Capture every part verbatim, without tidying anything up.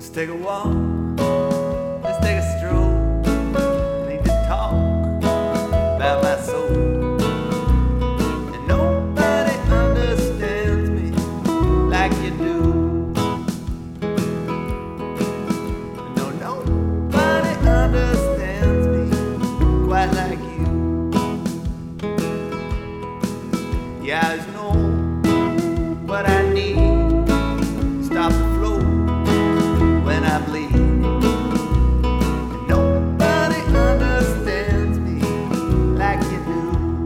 take a walk, let's take a stroll. I need to talk about my soul. And nobody understands me like you do. No, nobody understands me quite like you. Yeah, there's no what I need to stop the flow when I bleed. And nobody understands me like you do.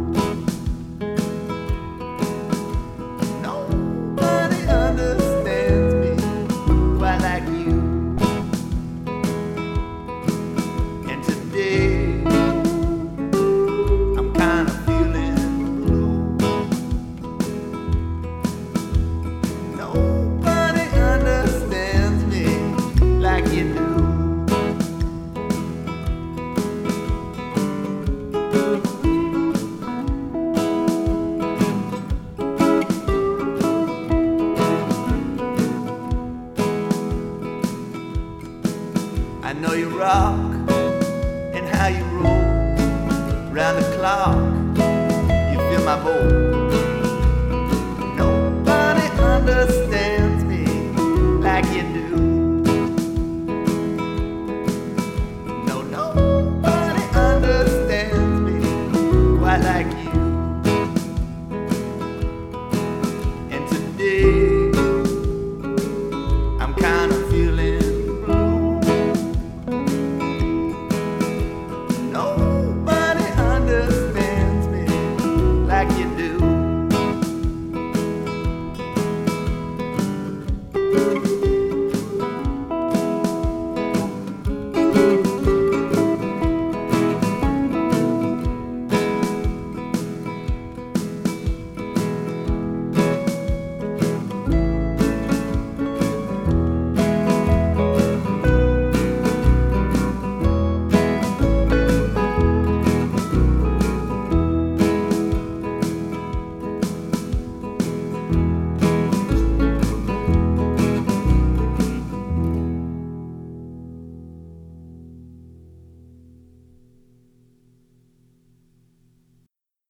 Nobody understands me quite like you. And today I'm kind of feeling blue. Nobody understands me like you do. I know you rock and how you roll round the clock. You feel my bowl. Nobody understands